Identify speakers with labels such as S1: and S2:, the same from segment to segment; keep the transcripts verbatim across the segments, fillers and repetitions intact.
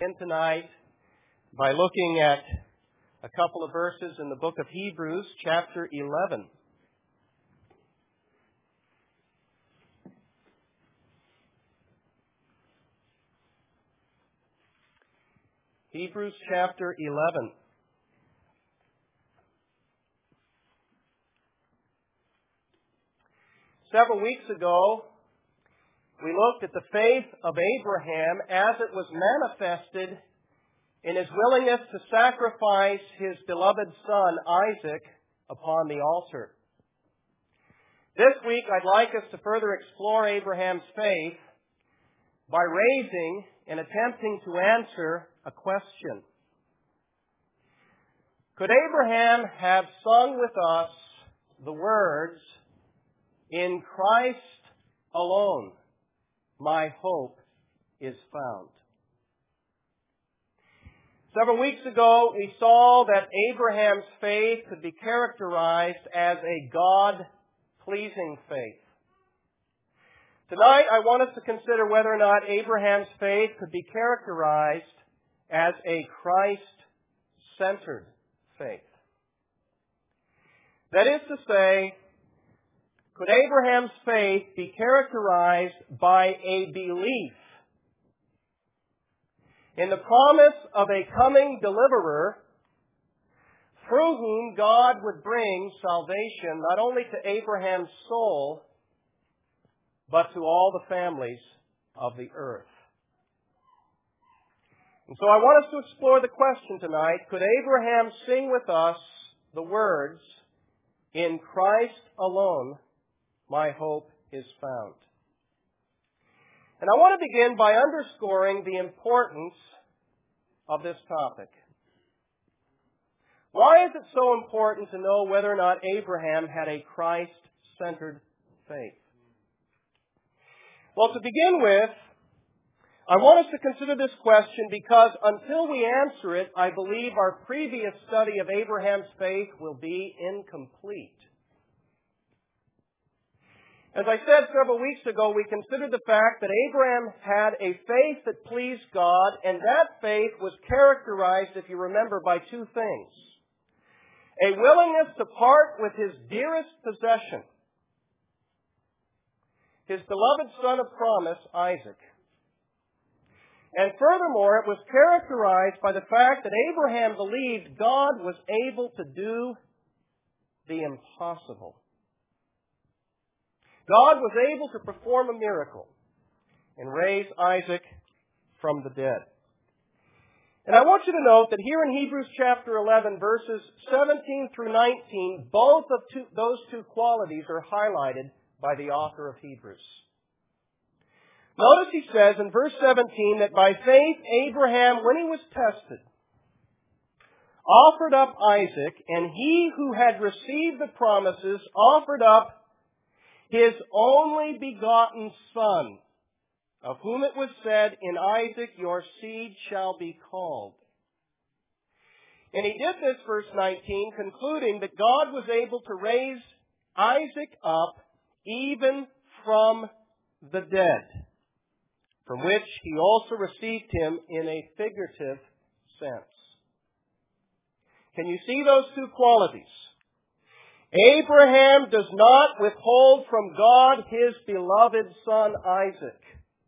S1: In tonight by looking at a couple of verses in the book of Hebrews, chapter eleven. Hebrews chapter eleven. Several weeks ago, we looked at the faith of Abraham as it was manifested in his willingness to sacrifice his beloved son Isaac upon the altar. This week, I'd like us to further explore Abraham's faith by raising and attempting to answer a question. Could Abraham have sung with us the words, "In Christ alone my hope is found"? Several weeks ago, we saw that Abraham's faith could be characterized as a God-pleasing faith. Tonight, I want us to consider whether or not Abraham's faith could be characterized as a Christ-centered faith. That is to say, could Abraham's faith be characterized by a belief in the promise of a coming deliverer through whom God would bring salvation not only to Abraham's soul, but to all the families of the earth? And so I want us to explore the question tonight, could Abraham sing with us the words, "In Christ alone my hope is found"? And I want to begin by underscoring the importance of this topic. Why is it so important to know whether or not Abraham had a Christ-centered faith? Well, to begin with, I want us to consider this question because until we answer it, I believe our previous study of Abraham's faith will be incomplete. As I said several weeks ago, we considered the fact that Abraham had a faith that pleased God, and that faith was characterized, if you remember, by two things. A willingness to part with his dearest possession, his beloved son of promise, Isaac. And furthermore, it was characterized by the fact that Abraham believed God was able to do the impossible. God was able to perform a miracle and raise Isaac from the dead. And I want you to note that here in Hebrews chapter eleven, verses seventeen through nineteen, both of two, those two qualities are highlighted by the author of Hebrews. Notice he says in verse seventeen that by faith Abraham, when he was tested, offered up Isaac, and he who had received the promises offered up his only begotten son, of whom it was said, "In Isaac your seed shall be called." And he did this, verse nineteen, concluding that God was able to raise Isaac up even from the dead, from which he also received him in a figurative sense. Can you see those two qualities? Abraham does not withhold from God his beloved son Isaac.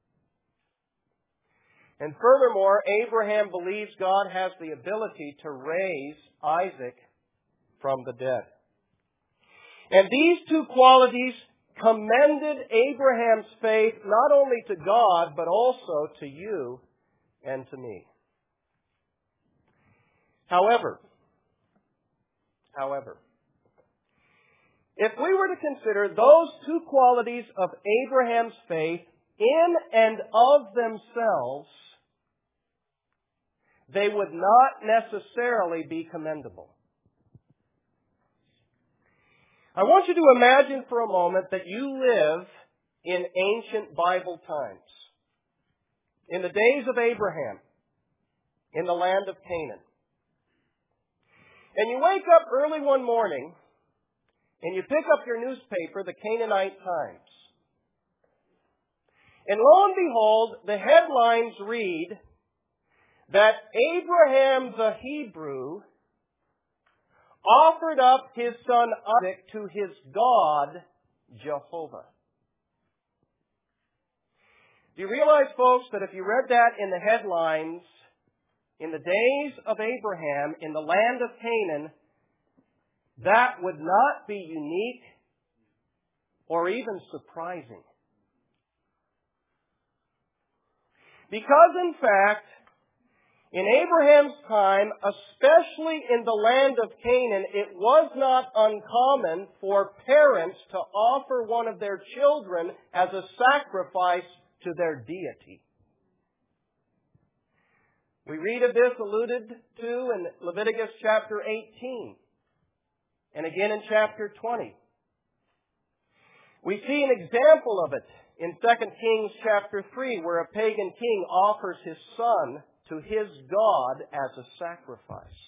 S1: And furthermore, Abraham believes God has the ability to raise Isaac from the dead. And these two qualities commended Abraham's faith not only to God, but also to you and to me. However, however, if we were to consider those two qualities of Abraham's faith in and of themselves, they would not necessarily be commendable. I want you to imagine for a moment that you live in ancient Bible times, in the days of Abraham, in the land of Canaan. And you wake up early one morning and you pick up your newspaper, the Canaanite Times. And lo and behold, the headlines read that Abraham the Hebrew offered up his son Isaac to his God, Jehovah. Do you realize, folks, that if you read that in the headlines, in the days of Abraham, in the land of Canaan, that would not be unique or even surprising. Because, in fact, in Abraham's time, especially in the land of Canaan, it was not uncommon for parents to offer one of their children as a sacrifice to their deity. We read of this alluded to in Leviticus chapter eighteen and again in chapter twenty. We see an example of it in Second Kings chapter three, where a pagan king offers his son to his God as a sacrifice.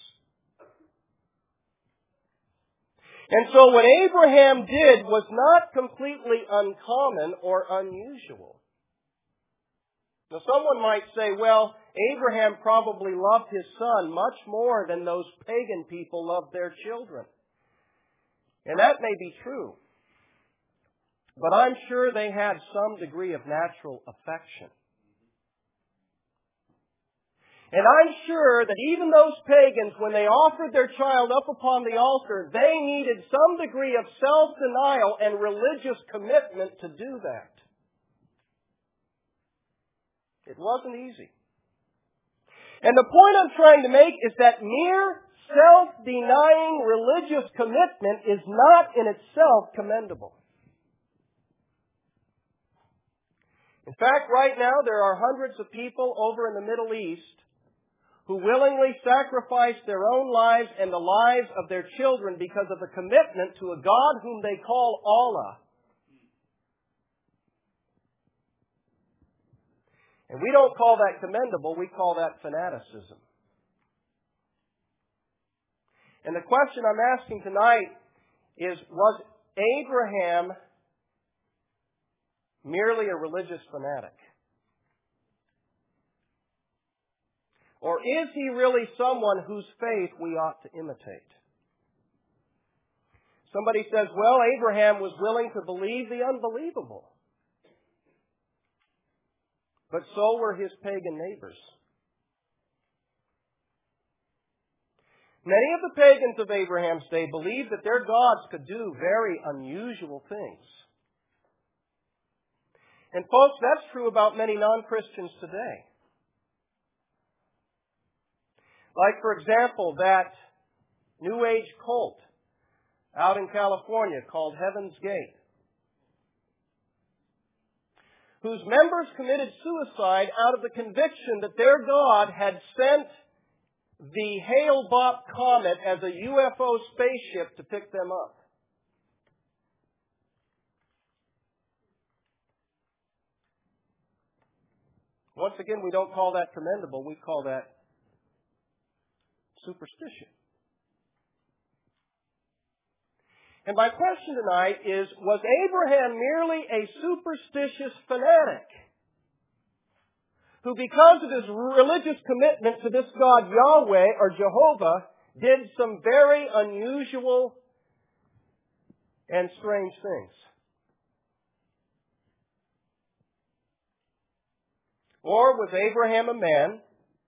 S1: And so what Abraham did was not completely uncommon or unusual. Now someone might say, well, Abraham probably loved his son much more than those pagan people loved their children. And that may be true. But I'm sure they had some degree of natural affection. And I'm sure that even those pagans, when they offered their child up upon the altar, they needed some degree of self-denial and religious commitment to do that. It wasn't easy. And the point I'm trying to make is that mere self-denying religious commitment is not in itself commendable. In fact, right now there are hundreds of people over in the Middle East who willingly sacrifice their own lives and the lives of their children because of a commitment to a God whom they call Allah. And we don't call that commendable, we call that fanaticism. And the question I'm asking tonight is, was Abraham merely a religious fanatic? Or is he really someone whose faith we ought to imitate? Somebody says, well, Abraham was willing to believe the unbelievable. But so were his pagan neighbors. Many of the pagans of Abraham's day believed that their gods could do very unusual things. And folks, that's true about many non-Christians today. Like, for example, that New Age cult out in California called Heaven's Gate, whose members committed suicide out of the conviction that their God had sent the Hale-Bopp comet as a U F O spaceship to pick them up. Once again, we don't call that commendable, we call that superstition. And my question tonight is, was Abraham merely a superstitious fanatic who, because of his religious commitment to this God Yahweh or Jehovah, did some very unusual and strange things? Or was Abraham a man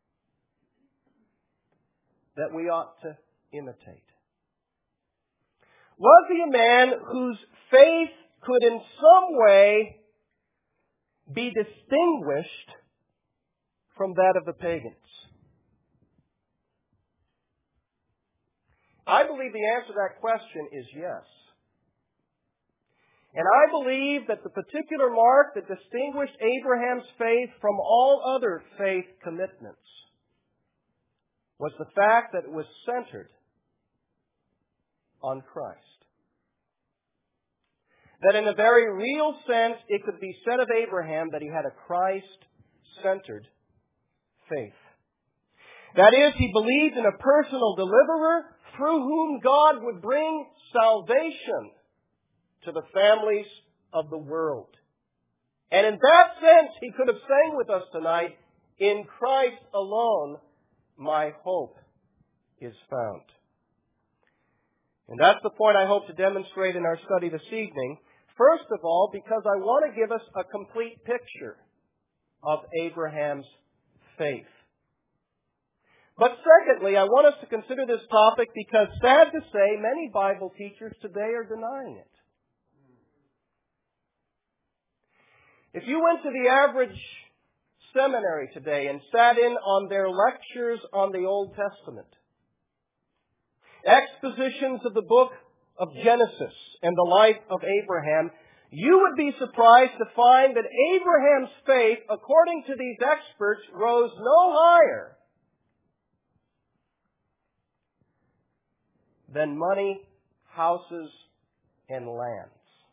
S1: that we ought to imitate? Was he a man whose faith could in some way be distinguished from that of the pagans? I believe the answer to that question is yes. And I believe that the particular mark that distinguished Abraham's faith from all other faith commitments was the fact that it was centered on Christ. That in a very real sense, it could be said of Abraham that he had a Christ-centered faith. That is, he believed in a personal deliverer through whom God would bring salvation to the families of the world. And in that sense, he could have sang with us tonight, In Christ alone, my hope is found. And that's the point I hope to demonstrate in our study this evening. First of all, because I want to give us a complete picture of Abraham's faith. But secondly, I want us to consider this topic because, sad to say, many Bible teachers today are denying it. If you went to the average seminary today and sat in on their lectures on the Old Testament, expositions of the book of Genesis and the life of Abraham, you would be surprised to find that Abraham's faith, according to these experts, rose no higher than money, houses, and lands.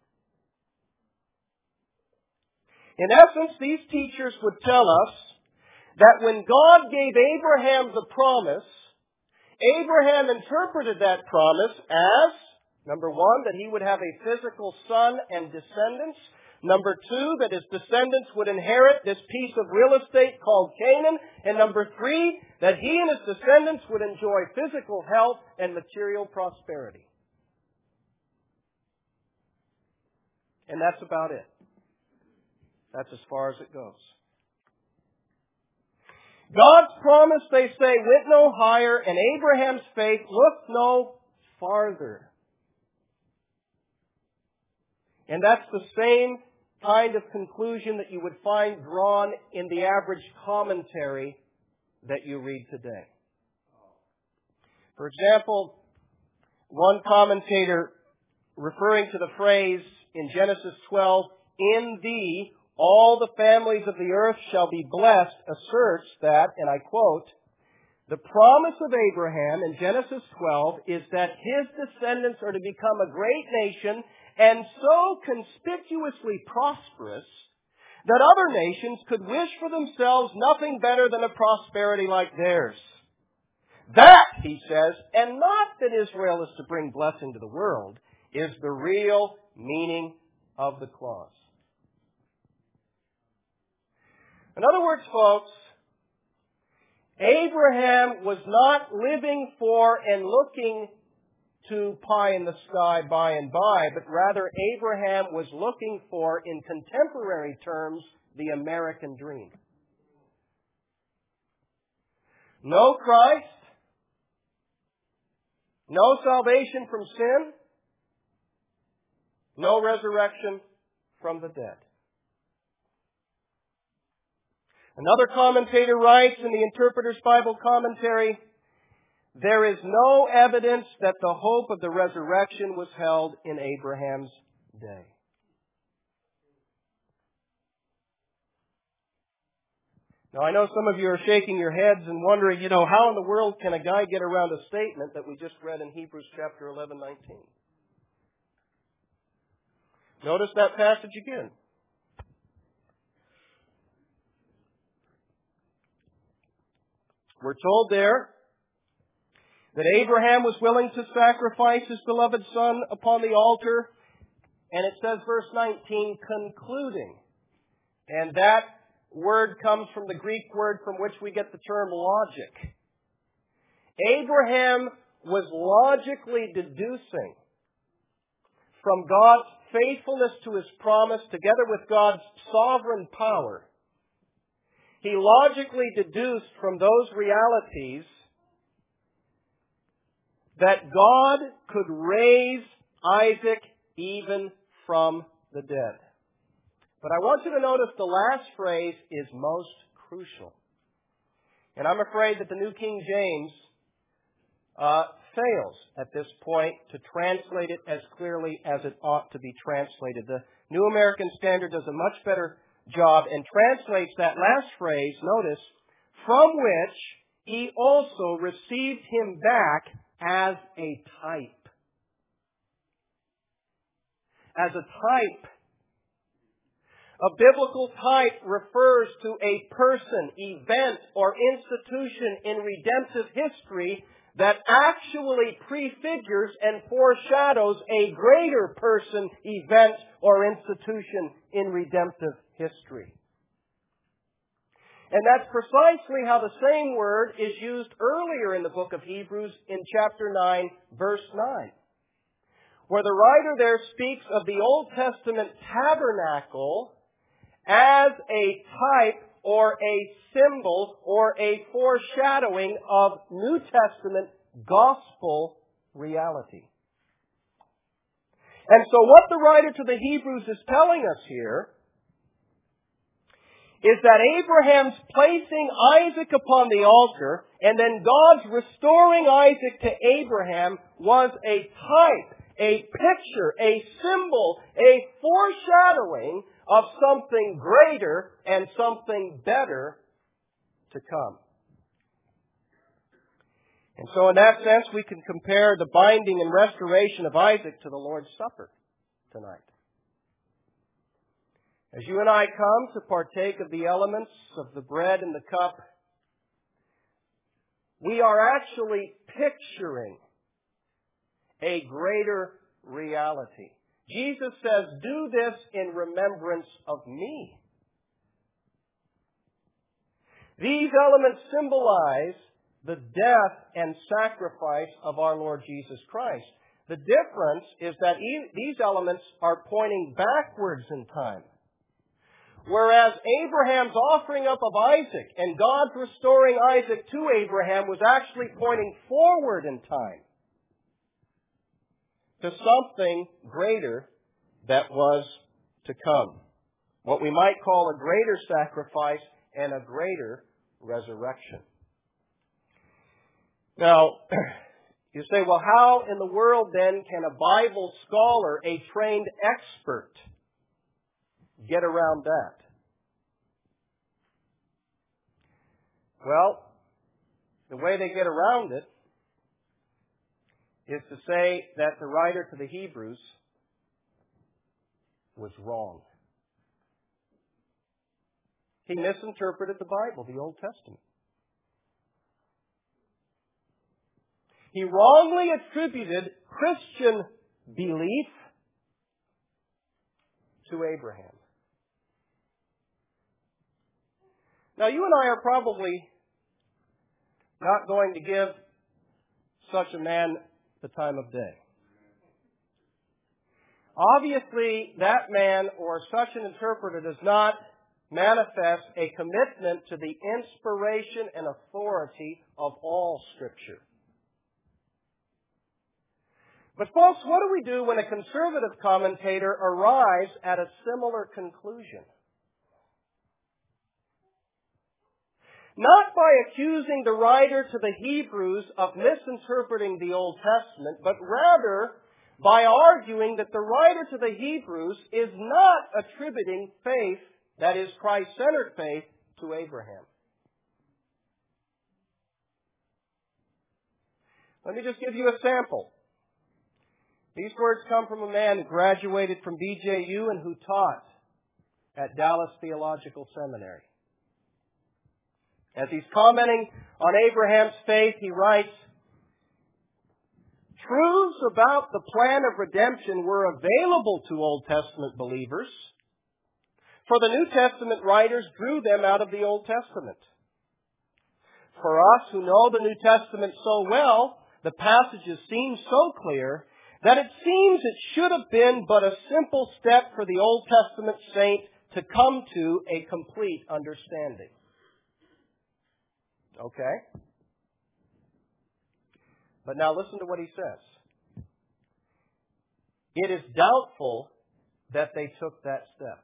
S1: In essence, these teachers would tell us that when God gave Abraham the promise, Abraham interpreted that promise as, number one, that he would have a physical son and descendants. Number two, that his descendants would inherit this piece of real estate called Canaan. And number three, that he and his descendants would enjoy physical health and material prosperity. And that's about it. That's as far as it goes. God's promise, they say, went no higher, and Abraham's faith looked no farther. And that's the same kind of conclusion that you would find drawn in the average commentary that you read today. For example, one commentator, referring to the phrase in Genesis twelve, "In thee all the families of the earth shall be blessed," asserts that, and I quote, "The promise of Abraham in Genesis twelve is that his descendants are to become a great nation and so conspicuously prosperous that other nations could wish for themselves nothing better than a prosperity like theirs. That," he says, "and not that Israel is to bring blessing to the world, is the real meaning of the clause." In other words, folks, Abraham was not living for and looking to pie in the sky by and by, but rather Abraham was looking for, in contemporary terms, the American dream. No Christ, no salvation from sin, no resurrection from the dead. Another commentator writes in the Interpreter's Bible Commentary, "There is no evidence that the hope of the resurrection was held in Abraham's day." Now, I know some of you are shaking your heads and wondering, you know, how in the world can a guy get around a statement that we just read in Hebrews chapter eleven, nineteen? Notice that passage again. We're told there that Abraham was willing to sacrifice his beloved son upon the altar. And it says, verse nineteen, concluding. And that word comes from the Greek word from which we get the term logic. Abraham was logically deducing from God's faithfulness to his promise together with God's sovereign power. He logically deduced from those realities that God could raise Isaac even from the dead. But I want you to notice the last phrase is most crucial. And I'm afraid that the New King James uh, fails at this point to translate it as clearly as it ought to be translated. The New American Standard does a much better job and translates that last phrase, notice, from which he also received him back as a type. As a type. A biblical type refers to a person, event, or institution in redemptive history that actually prefigures and foreshadows a greater person, event, or institution in redemptive history. And that's precisely how the same word is used earlier in the book of Hebrews in chapter nine, verse nine, where the writer there speaks of the Old Testament tabernacle as a type or a symbol or a foreshadowing of New Testament gospel reality. And so what the writer to the Hebrews is telling us here is that Abraham's placing Isaac upon the altar and then God's restoring Isaac to Abraham was a type, a picture, a symbol, a foreshadowing of something greater and something better to come. And so in that sense, we can compare the binding and restoration of Isaac to the Lord's Supper tonight. As you and I come to partake of the elements of the bread and the cup, we are actually picturing a greater reality. Jesus says, "Do this in remembrance of me." These elements symbolize the death and sacrifice of our Lord Jesus Christ. The difference is that these elements are pointing backwards in time. Whereas Abraham's offering up of Isaac and God's restoring Isaac to Abraham was actually pointing forward in time to something greater that was to come. What we might call a greater sacrifice and a greater resurrection. Now, you say, well, how in the world then can a Bible scholar, a trained expert, get around that? Well, the way they get around it is to say that the writer to the Hebrews was wrong. He misinterpreted the Bible, the Old Testament. He wrongly attributed Christian belief to Abraham. Now, you and I are probably not going to give such a man the time of day. Obviously, that man or such an interpreter does not manifest a commitment to the inspiration and authority of all Scripture. But folks, what do we do when a conservative commentator arrives at a similar conclusion? Not by accusing the writer to the Hebrews of misinterpreting the Old Testament, but rather by arguing that the writer to the Hebrews is not attributing faith, that is Christ-centered faith, to Abraham. Let me just give you a sample. These words come from a man who graduated from B J U and who taught at Dallas Theological Seminary. As he's commenting on Abraham's faith, he writes, "Truths about the plan of redemption were available to Old Testament believers, for the New Testament writers drew them out of the Old Testament. For us who know the New Testament so well, the passages seem so clear that it seems it should have been but a simple step for the Old Testament saint to come to a complete understanding." Okay? But now listen to what he says. It is doubtful that they took that step.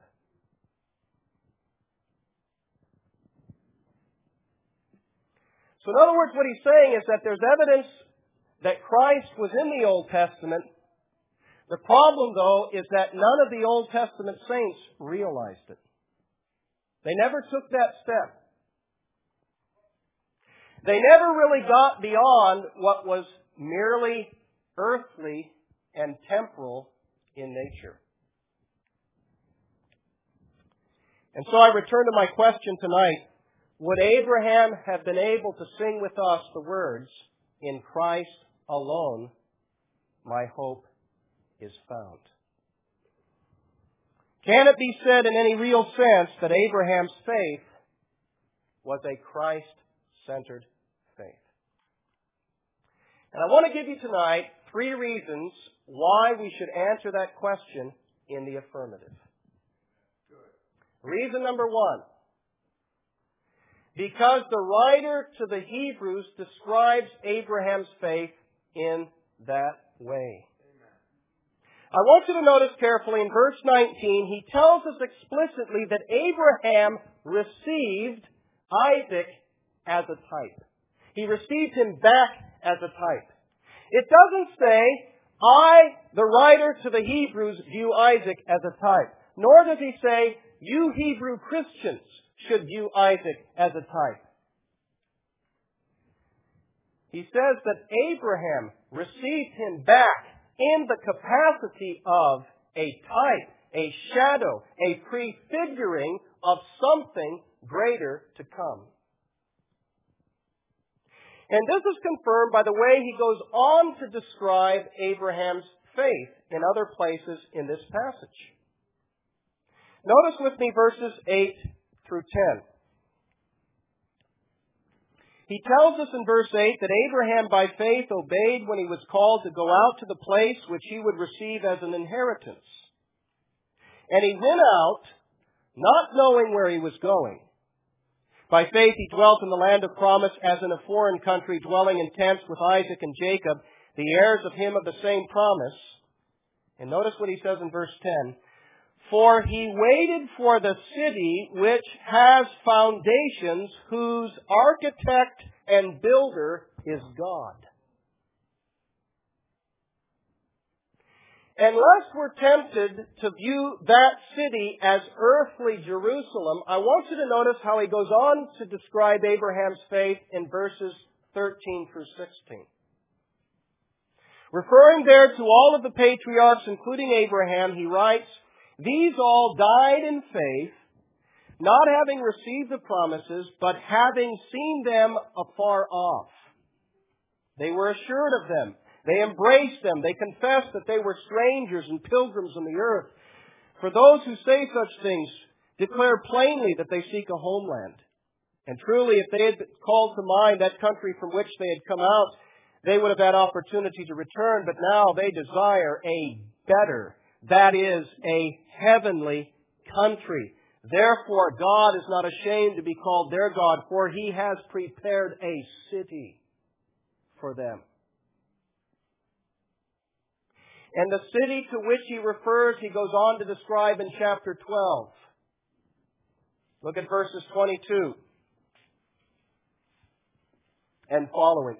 S1: So in other words, what he's saying is that there's evidence that Christ was in the Old Testament. The problem, though, is that none of the Old Testament saints realized it. They never took that step. They never really got beyond what was merely earthly and temporal in nature. And so I return to my question tonight. Would Abraham have been able to sing with us the words, "In Christ alone my hope is found"? Can it be said in any real sense that Abraham's faith was a Christ-centered faith. And I want to give you tonight three reasons why we should answer that question in the affirmative. Reason number one, because the writer to the Hebrews describes Abraham's faith in that way. I want you to notice carefully in verse nineteen, he tells us explicitly that Abraham received Isaac as a type. He received him back as a type. It doesn't say, I, the writer to the Hebrews, view Isaac as a type. Nor does he say, you Hebrew Christians should view Isaac as a type. He says that Abraham received him back in the capacity of a type, a shadow, a prefiguring of something greater to come. And this is confirmed by the way he goes on to describe Abraham's faith in other places in this passage. Notice with me verses eight through ten. He tells us in verse eight that Abraham by faith obeyed when he was called to go out to the place which he would receive as an inheritance. And he went out, not knowing where he was going. By faith he dwelt in the land of promise as in a foreign country, dwelling in tents with Isaac and Jacob, the heirs of him of the same promise. And notice what he says in verse ten. For he waited for the city which has foundations, whose architect and builder is God. Unless we're tempted to view that city as earthly Jerusalem, I want you to notice how he goes on to describe Abraham's faith in verses thirteen through sixteen. Referring there to all of the patriarchs, including Abraham, he writes, these all died in faith, not having received the promises, but having seen them afar off. They were assured of them. They embraced them. They confessed that they were strangers and pilgrims on the earth. For those who say such things declare plainly that they seek a homeland. And truly, if they had called to mind that country from which they had come out, they would have had opportunity to return, but now they desire a better, that is, a heavenly country. Therefore, God is not ashamed to be called their God, for He has prepared a city for them. And the city to which He refers, He goes on to describe in chapter twelve. Look at verses twenty-two and following.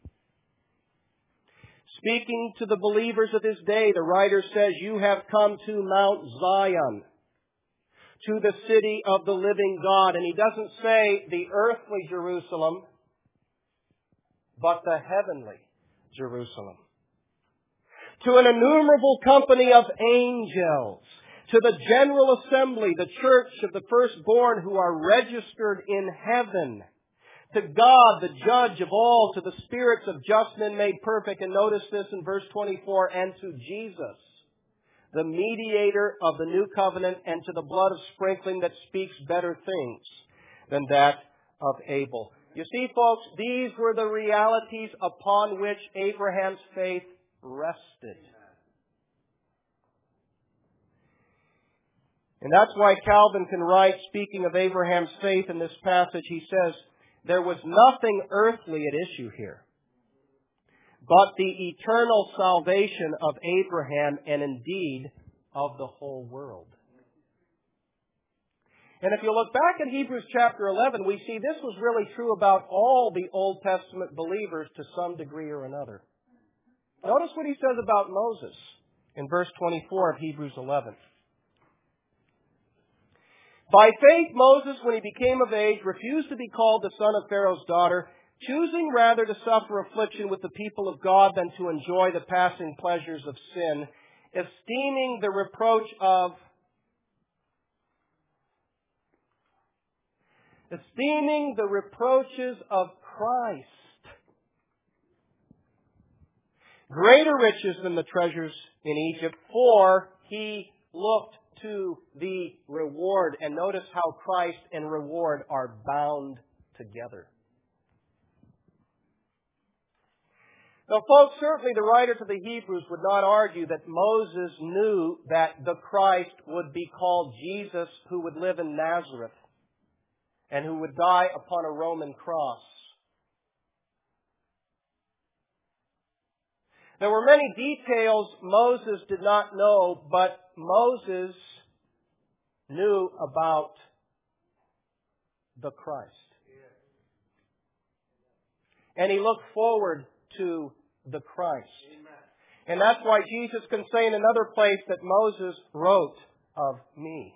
S1: Speaking to the believers of His day, the writer says, you have come to Mount Zion, to the city of the living God. And he doesn't say the earthly Jerusalem, but the heavenly Jerusalem. To an innumerable company of angels, to the general assembly, the church of the firstborn who are registered in heaven, to God, the judge of all, to the spirits of just men made perfect. And notice this in verse twenty-four, and to Jesus, the mediator of the new covenant, and to the blood of sprinkling that speaks better things than that of Abel. You see, folks, these were the realities upon which Abraham's faith rested. And that's why Calvin can write, speaking of Abraham's faith in this passage, he says, there was nothing earthly at issue here, but the eternal salvation of Abraham and indeed of the whole world. And if you look back at Hebrews chapter eleven, we see this was really true about all the Old Testament believers to some degree or another. Notice what he says about Moses in verse twenty-four of Hebrews eleven. By faith, Moses, when he became of age, refused to be called the son of Pharaoh's daughter, choosing rather to suffer affliction with the people of God than to enjoy the passing pleasures of sin, esteeming the reproach of esteeming the reproaches of Christ greater riches than the treasures in Egypt, for he looked to the reward. And notice how Christ and reward are bound together. Now, folks, certainly the writer to the Hebrews would not argue that Moses knew that the Christ would be called Jesus, who would live in Nazareth and who would die upon a Roman cross. There were many details Moses did not know, but Moses knew about the Christ. And he looked forward to the Christ. And that's why Jesus can say in another place that Moses wrote of me.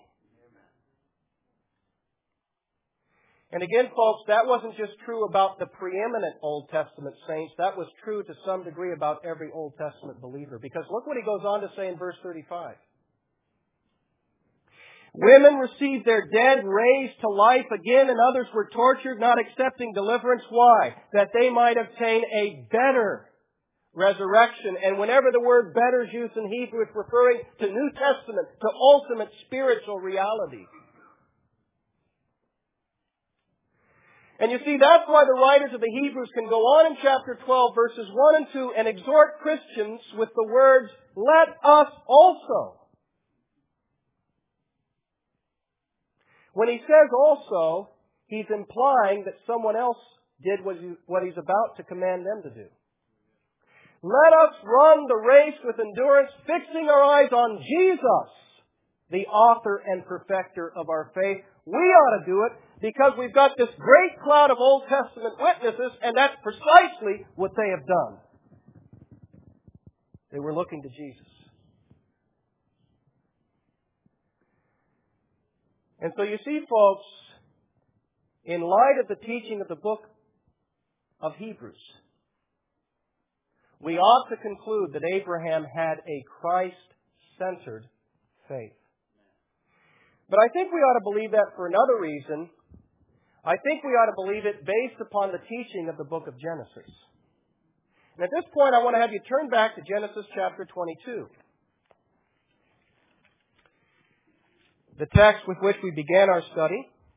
S1: And again, folks, that wasn't just true about the preeminent Old Testament saints. That was true to some degree about every Old Testament believer. Because look what he goes on to say in verse thirty-five. Women received their dead raised to life again, and others were tortured, not accepting deliverance. Why? That they might obtain a better resurrection. And whenever the word better is used in Hebrew, it's referring to New Testament, to ultimate spiritual reality. And you see, that's why the writers of the Hebrews can go on in chapter twelve, verses one and two, and exhort Christians with the words, let us also. When he says also, he's implying that someone else did what he's about to command them to do. Let us run the race with endurance, fixing our eyes on Jesus, the author and perfecter of our faith. We ought to do it because we've got this great cloud of Old Testament witnesses, and that's precisely what they have done. They were looking to Jesus. And so you see, folks, in light of the teaching of the book of Hebrews, we ought to conclude that Abraham had a Christ-centered faith. But I think we ought to believe that for another reason. I think we ought to believe it based upon the teaching of the book of Genesis. And at this point, I want to have you turn back to Genesis chapter twenty-two. The text with which we began our study.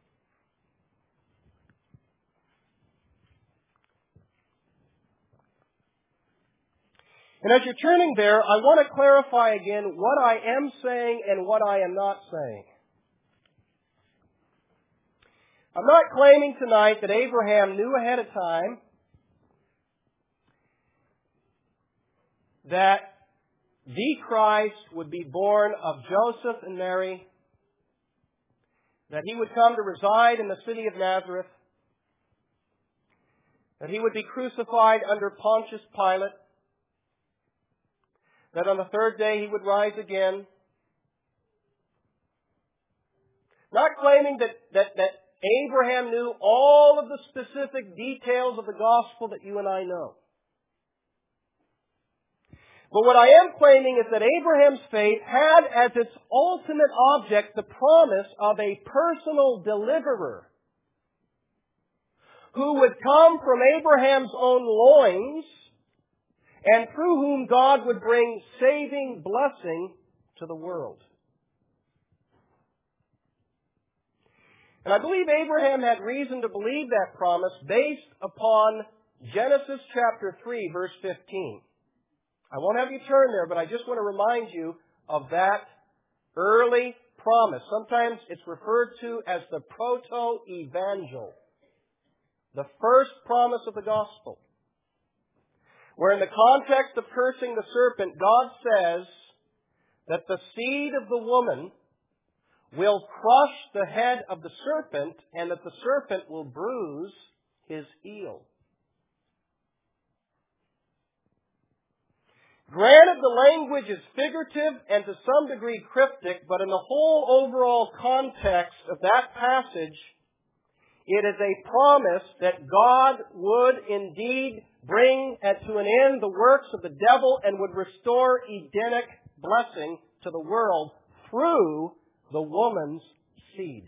S1: And as you're turning there, I want to clarify again what I am saying and what I am not saying. I'm not claiming tonight that Abraham knew ahead of time that the Christ would be born of Joseph and Mary, that he would come to reside in the city of Nazareth, that he would be crucified under Pontius Pilate, that on the third day he would rise again. Not claiming that, that, that Abraham knew all of the specific details of the gospel that you and I know. But what I am claiming is that Abraham's faith had as its ultimate object the promise of a personal deliverer who would come from Abraham's own loins and through whom God would bring saving blessing to the world. And I believe Abraham had reason to believe that promise based upon Genesis chapter three, verse fifteen. I won't have you turn there, but I just want to remind you of that early promise. Sometimes it's referred to as the proto-evangel, the first promise of the gospel, where in the context of cursing the serpent, God says that the seed of the woman will crush the head of the serpent and that the serpent will bruise his heel. Granted, the language is figurative and to some degree cryptic, but in the whole overall context of that passage, it is a promise that God would indeed bring to an end the works of the devil and would restore Edenic blessing to the world through the woman's seed.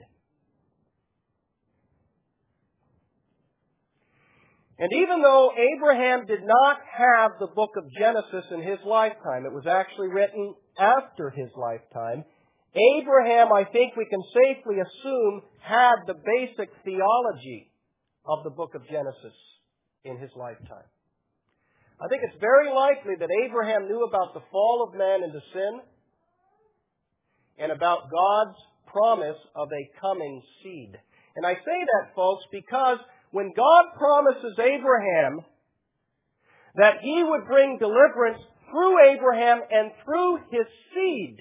S1: And even though Abraham did not have the book of Genesis in his lifetime, it was actually written after his lifetime, Abraham, I think we can safely assume, had the basic theology of the book of Genesis in his lifetime. I think it's very likely that Abraham knew about the fall of man into sin and about God's promise of a coming seed. And I say that, folks, because when God promises Abraham that he would bring deliverance through Abraham and through his seed,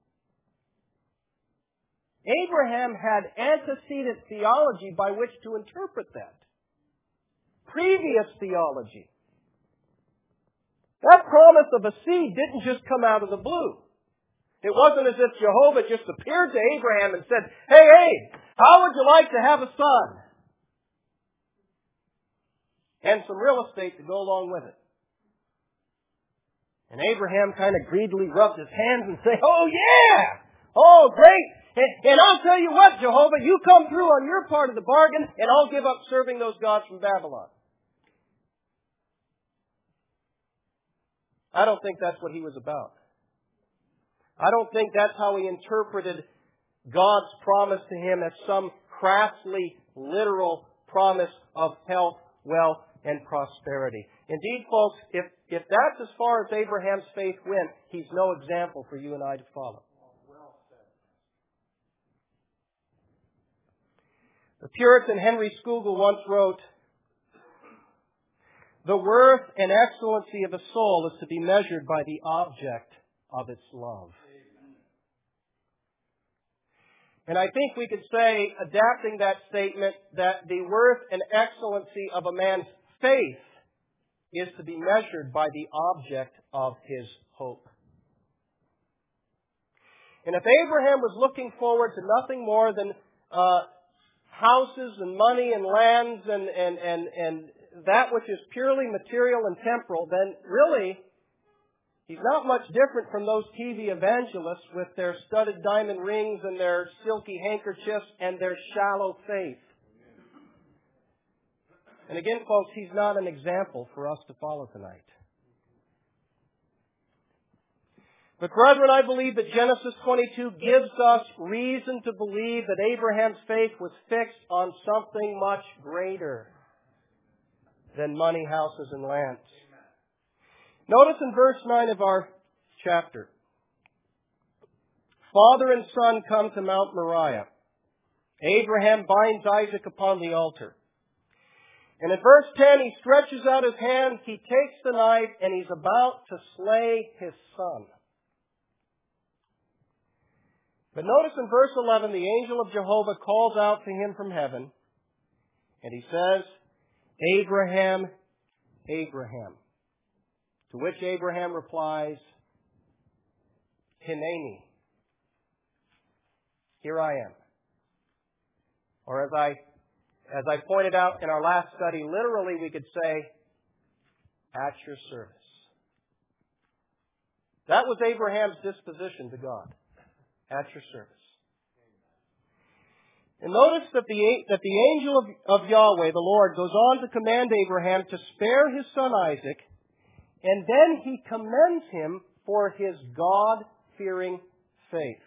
S1: Abraham had antecedent theology by which to interpret that. Previous theology. That promise of a seed didn't just come out of the blue. It wasn't as if Jehovah just appeared to Abraham and said, hey, hey, how would you like to have a son? And some real estate to go along with it. And Abraham kind of greedily rubbed his hands and said, oh yeah! Oh, great! And, and I'll tell you what, Jehovah, you come through on your part of the bargain and I'll give up serving those gods from Babylon. I don't think that's what he was about. I don't think that's how he interpreted God's promise to him as some crassly literal promise of health, wealth, and prosperity. Indeed, folks, if, if that's as far as Abraham's faith went, he's no example for you and I to follow. The Puritan Henry Scougal once wrote, "The worth and excellency of a soul is to be measured by the object of its love." And I think we could say, adapting that statement, that the worth and excellency of a man's faith is to be measured by the object of his hope. And if Abraham was looking forward to nothing more than uh, houses and money and lands and, and, and, and that which is purely material and temporal, then really he's not much different from those T V evangelists with their studded diamond rings and their silky handkerchiefs and their shallow faith. And again, folks, he's not an example for us to follow tonight. But brethren, I believe that Genesis twenty-two gives us reason to believe that Abraham's faith was fixed on something much greater than money, houses, and lands. Notice in verse nine of our chapter, father and son come to Mount Moriah. Abraham binds Isaac upon the altar. And in verse ten, he stretches out his hand, he takes the knife, and he's about to slay his son. But notice in verse eleven, the angel of Jehovah calls out to him from heaven, and he says, Abraham, Abraham. To which Abraham replies, Hineni. Here I am. Or as I, as I pointed out in our last study, literally we could say, at your service. That was Abraham's disposition to God. At your service. And notice that the, that the angel of, of Yahweh, the Lord, goes on to command Abraham to spare his son Isaac, and then he commends him for his God-fearing faith.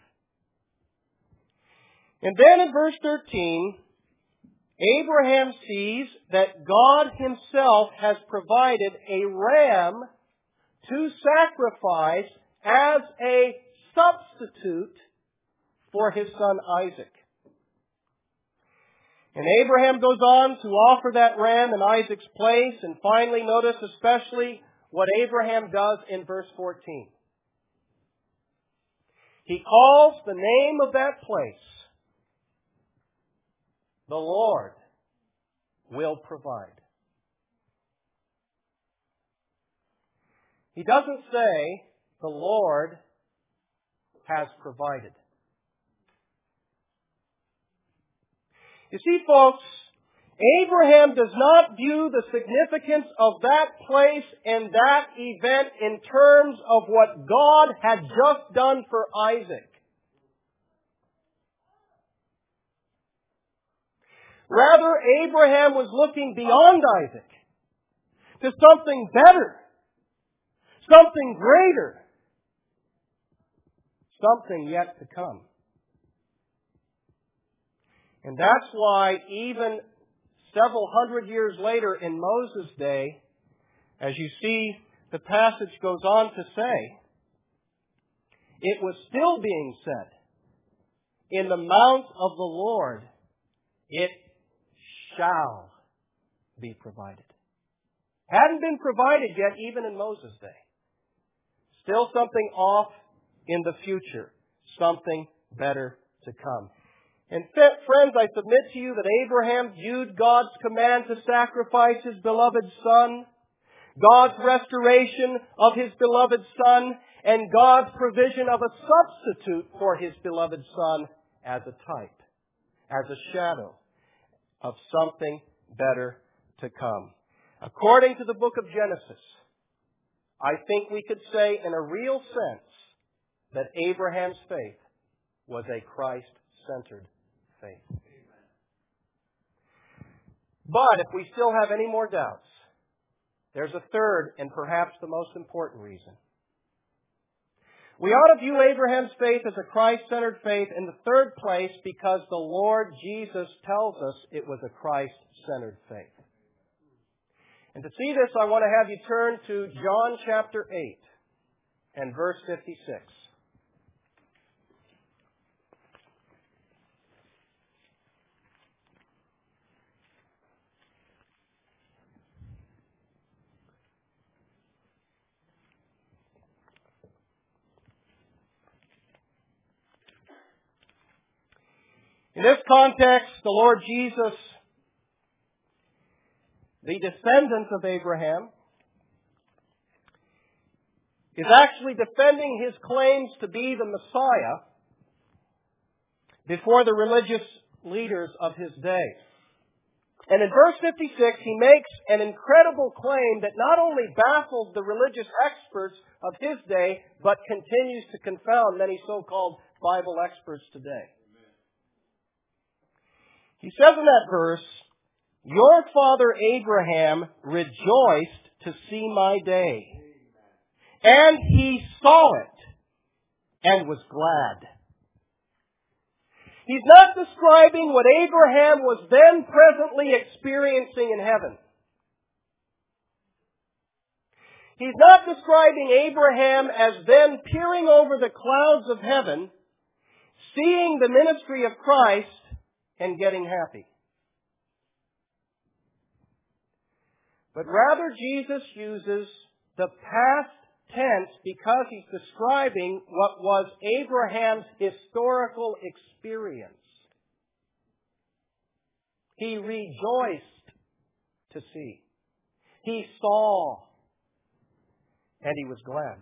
S1: And then in verse thirteen, Abraham sees that God himself has provided a ram to sacrifice as a substitute for his son Isaac. And Abraham goes on to offer that ram in Isaac's place. And finally, notice especially what Abraham does in verse fourteen. He calls the name of that place, the Lord will provide. He doesn't say the Lord has provided. You see, folks, Abraham does not view the significance of that place and that event in terms of what God had just done for Isaac. Rather, Abraham was looking beyond Isaac to something better, something greater, something yet to come. And that's why even several hundred years later in Moses' day, as you see the passage goes on to say, it was still being said, in the mount of the Lord, it shall be provided. Hadn't been provided yet even in Moses' day. Still something off in the future. Something better to come. And friends, I submit to you that Abraham viewed God's command to sacrifice his beloved son, God's restoration of his beloved son, and God's provision of a substitute for his beloved son as a type, as a shadow of something better to come. According to the book of Genesis, I think we could say in a real sense that Abraham's faith was a Christ-centered faith. But if we still have any more doubts, there's a third and perhaps the most important reason. We ought to view Abraham's faith as a Christ-centered faith in the third place because the Lord Jesus tells us it was a Christ-centered faith. And to see this, I want to have you turn to John chapter eight and verse fifty-six. In this context, the Lord Jesus, the descendant of Abraham, is actually defending his claims to be the Messiah before the religious leaders of his day. And in verse fifty-six, he makes an incredible claim that not only baffles the religious experts of his day, but continues to confound many so-called Bible experts today. He says in that verse, "Your father Abraham rejoiced to see my day, and he saw it and was glad." He's not describing what Abraham was then presently experiencing in heaven. He's not describing Abraham as then peering over the clouds of heaven, seeing the ministry of Christ, and getting happy. But rather, Jesus uses the past tense because he's describing what was Abraham's historical experience. He rejoiced to see. He saw. And he was glad.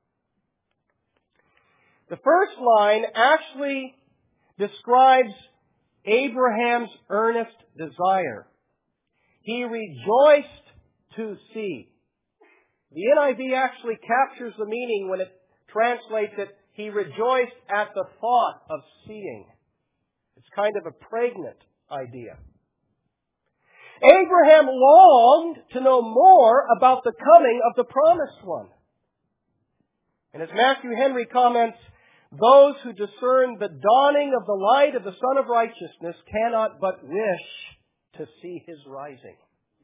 S1: The first line actually describes Abraham's earnest desire. He rejoiced to see. The N I V actually captures the meaning when it translates it, he rejoiced at the thought of seeing. It's kind of a pregnant idea. Abraham longed to know more about the coming of the promised one. And as Matthew Henry comments, those who discern the dawning of the light of the Son of Righteousness cannot but wish to see his rising.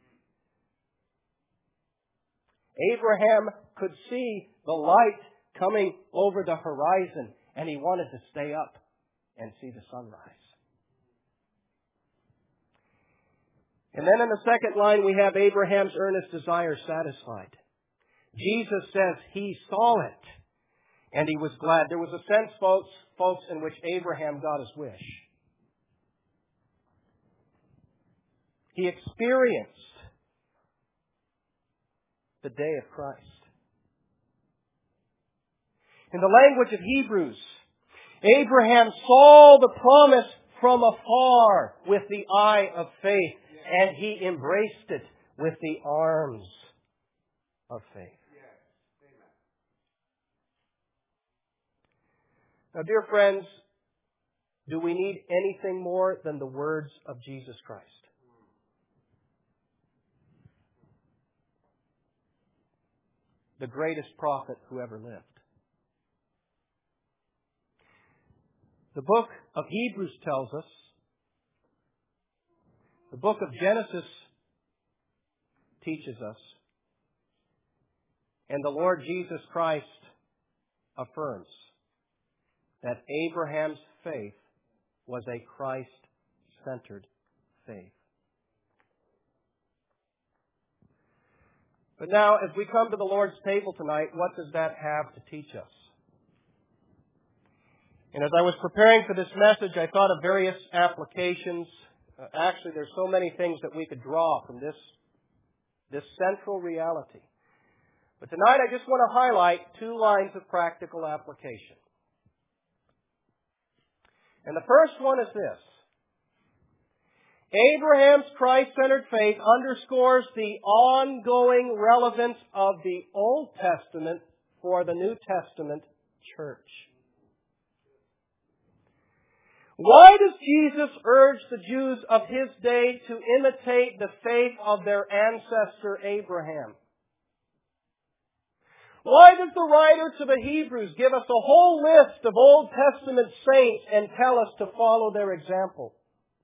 S1: Abraham could see the light coming over the horizon, and he wanted to stay up and see the sunrise. And then in the second line we have Abraham's earnest desire satisfied. Jesus says he saw it. And he was glad. There was a sense, folks, folks, in which Abraham got his wish. He experienced the day of Christ. In the language of Hebrews, Abraham saw the promise from afar with the eye of faith, and he embraced it with the arms of faith. Now, dear friends, do we need anything more than the words of Jesus Christ? The greatest prophet who ever lived. The book of Hebrews tells us The book of Genesis teaches us, and the Lord Jesus Christ affirms, that Abraham's faith was a Christ-centered faith. But now, as we come to the Lord's table tonight, what does that have to teach us? And as I was preparing for this message, I thought of various applications. Uh, actually, there's so many things that we could draw from this, this central reality. But tonight I just want to highlight two lines of practical application. And the first one is this. Abraham's Christ-centered faith underscores the ongoing relevance of the Old Testament for the New Testament church. Why does Jesus urge the Jews of His day to imitate the faith of their ancestor Abraham? Why does the writer to the Hebrews give us a whole list of Old Testament saints and tell us to follow their example?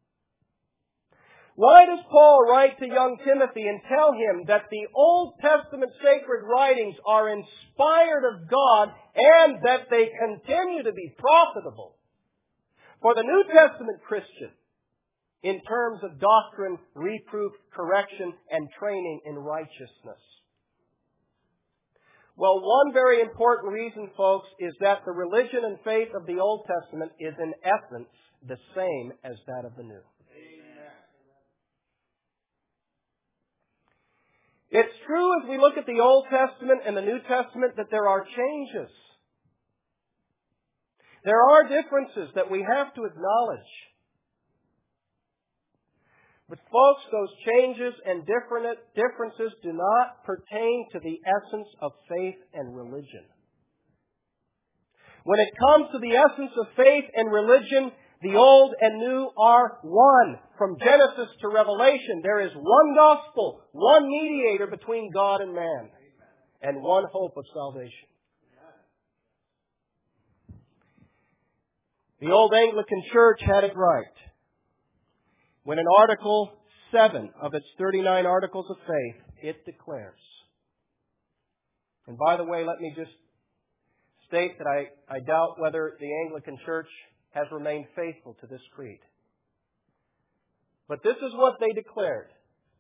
S1: Why does Paul write to young Timothy and tell him that the Old Testament sacred writings are inspired of God and that they continue to be profitable for the New Testament Christian in terms of doctrine, reproof, correction, and training in righteousness? Well, one very important reason, folks, is that the religion and faith of the Old Testament is in essence the same as that of the New. Amen. It's true as we look at the Old Testament and the New Testament that there are changes. There are differences that we have to acknowledge. But folks, those changes and different differences do not pertain to the essence of faith and religion. When it comes to the essence of faith and religion, the old and new are one. From Genesis to Revelation, there is one gospel, one mediator between God and man, and one hope of salvation. The old Anglican Church had it right when in Article seven of its thirty-nine Articles of Faith, it declares. And by the way, let me just state that I, I doubt whether the Anglican Church has remained faithful to this creed. But this is what they declared.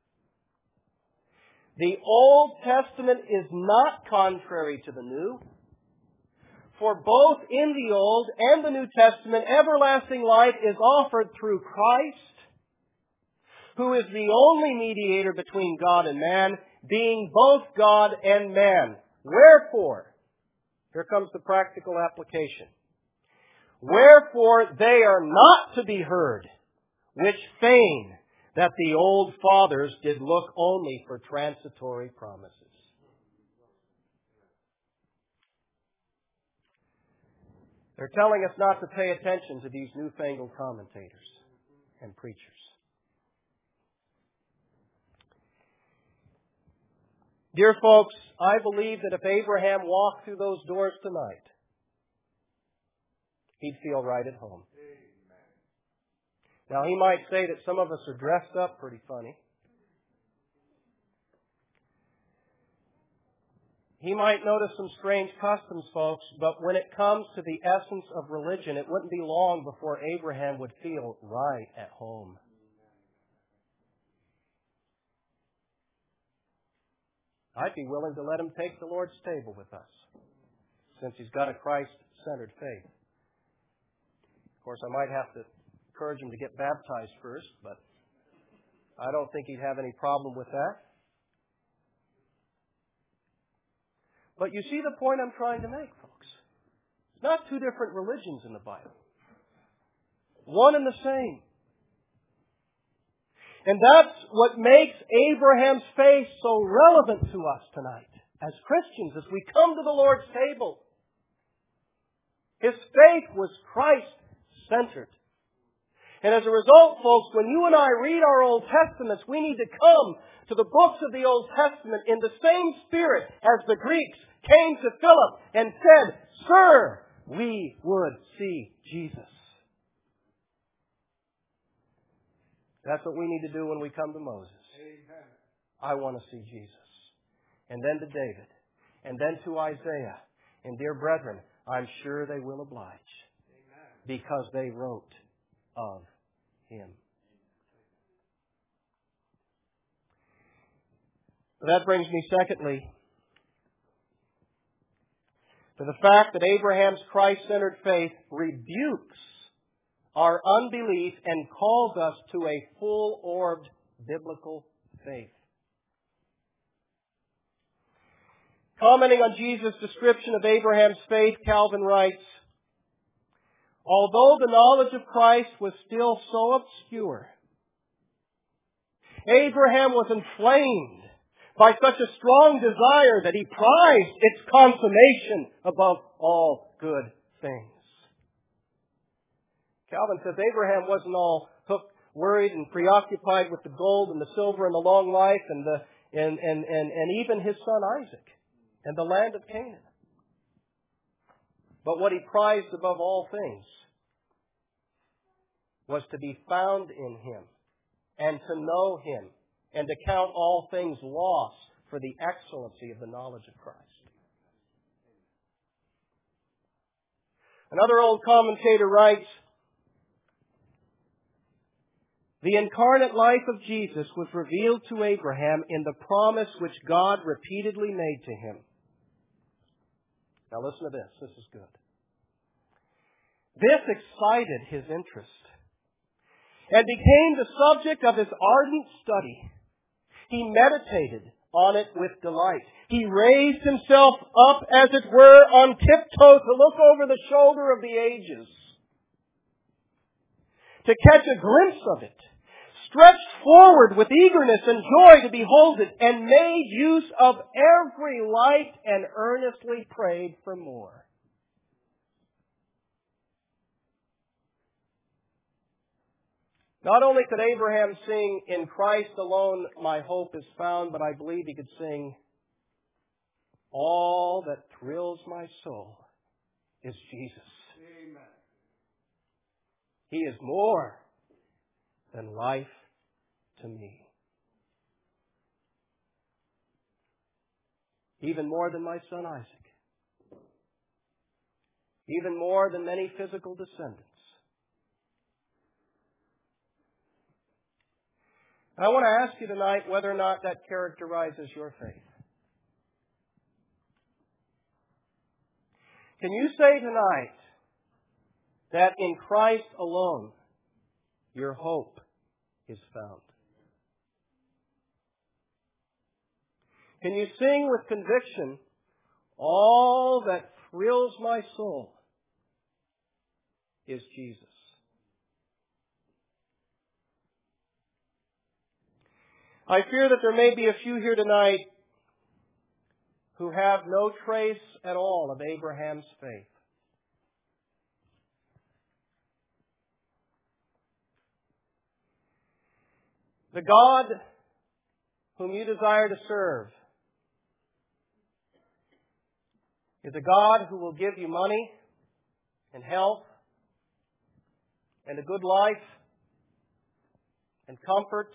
S1: The Old Testament is not contrary to the New, for both in the Old and the New Testament, everlasting life is offered through Christ, who is the only mediator between God and man, being both God and man. Wherefore, here comes the practical application. Wherefore they are not to be heard, which feign that the old fathers did look only for transitory promises. They're telling us not to pay attention to these newfangled commentators and preachers. Dear folks, I believe that if Abraham walked through those doors tonight, he'd feel right at home. Now, he might say that some of us are dressed up pretty funny. He might notice some strange customs, folks, but when it comes to the essence of religion, it wouldn't be long before Abraham would feel right at home. I'd be willing to let him take the Lord's table with us, since he's got a Christ-centered faith. Of course, I might have to encourage him to get baptized first, but I don't think he'd have any problem with that. But you see the point I'm trying to make, folks. It's not two different religions in the Bible. One and the same. And that's what makes Abraham's faith so relevant to us tonight as Christians as we come to the Lord's table. His faith was Christ-centered. And as a result, folks, when you and I read our Old Testaments, we need to come to the books of the Old Testament in the same spirit as the Greeks came to Philip and said, "Sir, we would see Jesus." That's what we need to do when we come to Moses.
S2: Amen.
S1: I want to see Jesus. And then to David. And then to Isaiah. And dear brethren, I'm sure they will oblige.
S2: Amen.
S1: Because they wrote of Him. That brings me secondly to the fact that Abraham's Christ-centered faith rebukes our unbelief and calls us to a full-orbed biblical faith. Commenting on Jesus' description of Abraham's faith, Calvin writes, although the knowledge of Christ was still so obscure, Abraham was inflamed by such a strong desire that he prized its consummation above all good things. Calvin says Abraham wasn't all hooked, worried, and preoccupied with the gold and the silver and the long life and the and and and, and even his son Isaac and the land of Canaan. But what he prized above all things was to be found in Him and to know Him and to count all things lost for the excellency of the knowledge of Christ. Another old commentator writes, the incarnate life of Jesus was revealed to Abraham in the promise which God repeatedly made to him. Now listen to this. This is good. This excited his interest and became the subject of his ardent study. He meditated on it with delight. He raised himself up, as it were, on tiptoe to look over the shoulder of the ages, to catch a glimpse of it, stretched forward with eagerness and joy to behold it, and made use of every light and earnestly prayed for more. Not only could Abraham sing, in Christ alone my hope is found, but I believe he could sing, all that thrills my soul is Jesus.
S2: Amen.
S1: He is more than life to me. Even more than my son Isaac. Even more than many physical descendants. I want to ask you tonight whether or not that characterizes your faith. Can you say tonight that in Christ alone your hope is found? Can you sing with conviction, all that thrills my soul is Jesus? I fear that there may be a few here tonight who have no trace at all of Abraham's faith. The God whom you desire to serve is a God who will give you money and health and a good life and comfort.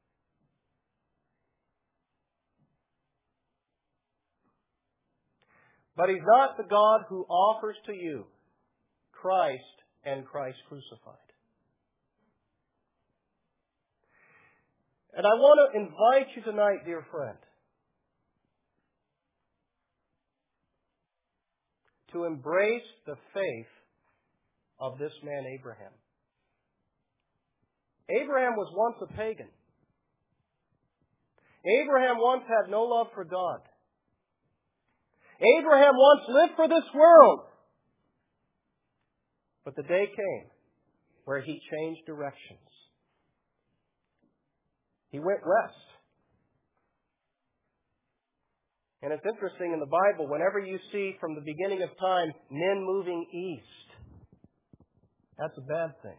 S1: But He's not the God who offers to you Christ and Christ crucified. And I want to invite you tonight, dear friend, to embrace the faith of this man Abraham. Abraham was once a pagan. Abraham once had no love for God. Abraham once lived for this world. But the day came where he changed directions. He went west. And it's interesting in the Bible, whenever you see from the beginning of time men moving east, that's a bad thing.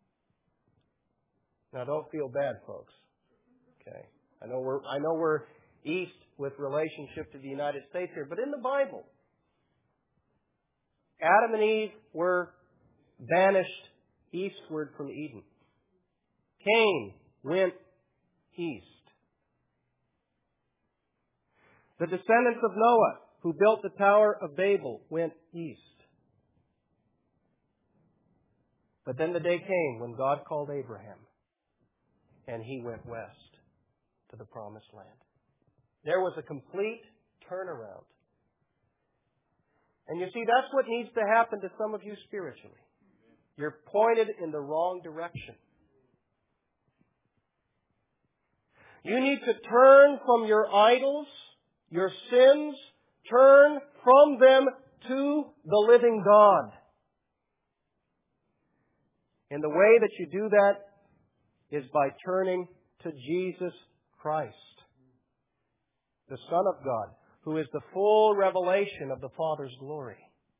S1: Now don't feel bad, folks. Okay. I know we're I know we're east with relationship to the United States here. But in the Bible, Adam and Eve were banished eastward from Eden. Cain went east. The descendants of Noah, who built the Tower of Babel, went east. But then the day came when God called Abraham, and he went west to the Promised Land. There was a complete turnaround. And you see, that's what needs to happen to some of you spiritually. You're pointed in the wrong direction. You need to turn from your idols, your sins, turn from them to the living God. And the way that you do that is by turning to Jesus Christ, the Son of God, who is the full revelation of the Father's glory.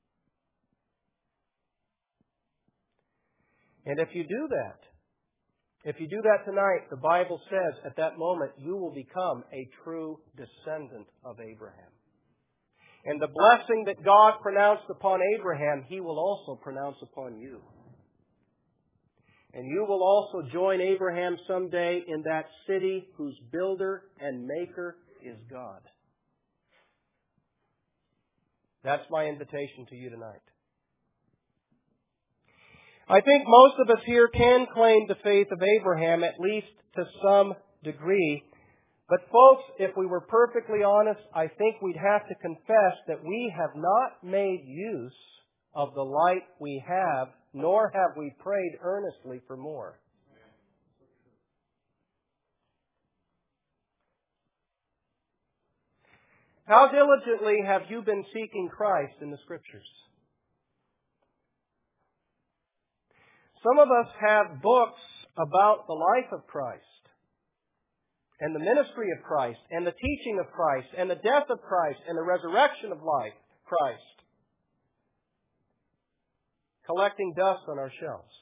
S1: And if you do that, if you do that tonight, the Bible says at that moment you will become a true descendant of Abraham. And the blessing that God pronounced upon Abraham, He will also pronounce upon you. And you will also join Abraham someday in that city whose builder and maker is God. That's my invitation to you tonight. I think most of us here can claim the faith of Abraham, at least to some degree. But folks, if we were perfectly honest, I think we'd have to confess that we have not made use of the light we have, nor have we prayed earnestly for more. How diligently have you been seeking Christ in the Scriptures? Some of us have books about the life of Christ and the ministry of Christ and the teaching of Christ and the death of Christ and the resurrection of life, Christ, collecting dust on our shelves.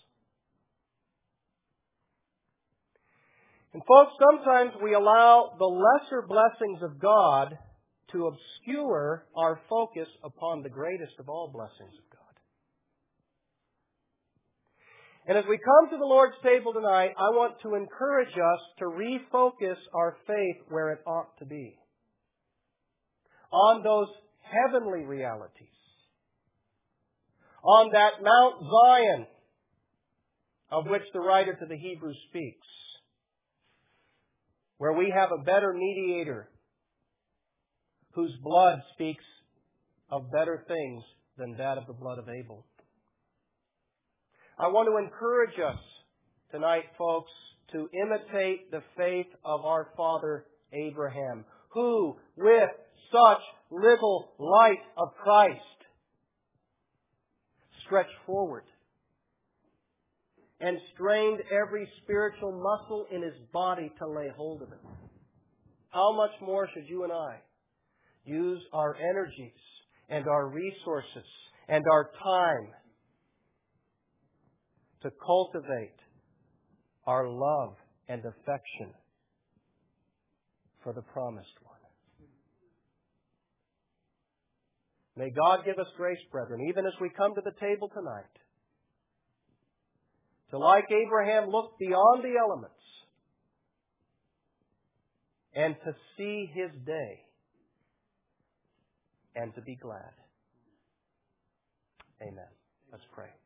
S1: And folks, sometimes we allow the lesser blessings of God to obscure our focus upon the greatest of all blessings of God. And as we come to the Lord's table tonight, I want to encourage us to refocus our faith where it ought to be. On those heavenly realities. On that Mount Zion of which the writer to the Hebrews speaks. Where we have a better mediator whose blood speaks of better things than that of the blood of Abel. I want to encourage us tonight, folks, to imitate the faith of our father Abraham, who, with such little light of Christ, stretched forward and strained every spiritual muscle in his body to lay hold of it. How much more should you and I use our energies and our resources and our time to cultivate our love and affection for the promised one? May God give us grace, brethren, even as we come to the table tonight, to, like Abraham, look beyond the elements and to see His day and to be glad. Amen. Let's pray.